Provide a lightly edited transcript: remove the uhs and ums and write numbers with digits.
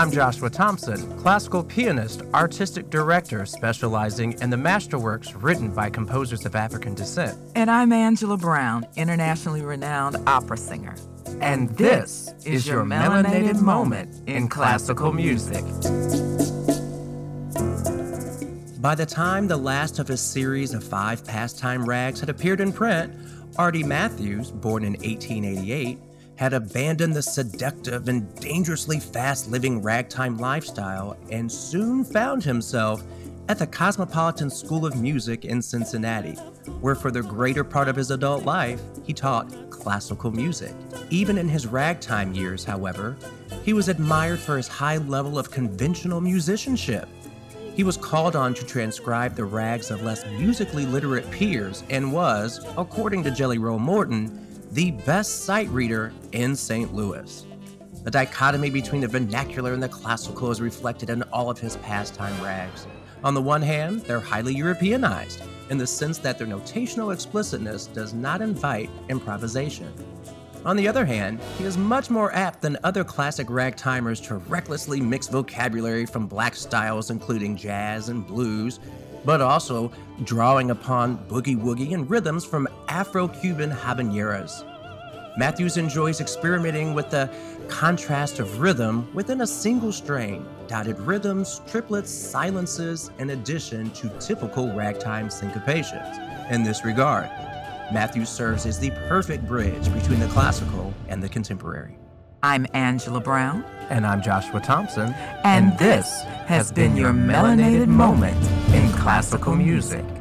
I'm Joshua Thompson, classical pianist, artistic director specializing in the masterworks written by composers of African descent. And I'm Angela Brown, internationally renowned opera singer. And this is your melanated moment in classical music. By the time the last of his series of 5 pastime rags had appeared in print, Artie Matthews, born in 1888, had abandoned the seductive and dangerously fast-living ragtime lifestyle and soon found himself at the Cosmopolitan School of Music in Cincinnati, where for the greater part of his adult life, he taught classical music. Even in his ragtime years, however, he was admired for his high level of conventional musicianship. He was called on to transcribe the rags of less musically literate peers and was, according to Jelly Roll Morton, the best sight reader in St. Louis. The dichotomy between the vernacular and the classical is reflected in all of his pastime rags. On the one hand, they're highly Europeanized, in the sense that their notational explicitness does not invite improvisation. On the other hand, he is much more apt than other classic ragtimers to recklessly mix vocabulary from black styles including jazz and blues, but also drawing upon boogie-woogie and rhythms from Afro-Cuban habaneras. Matthews enjoys experimenting with the contrast of rhythm within a single strain, dotted rhythms, triplets, silences, in addition to typical ragtime syncopations. In this regard, Matthews serves as the perfect bridge between the classical and the contemporary. I'm Angela Brown. And I'm Joshua Thompson. And this has been your melanated moment in classical music.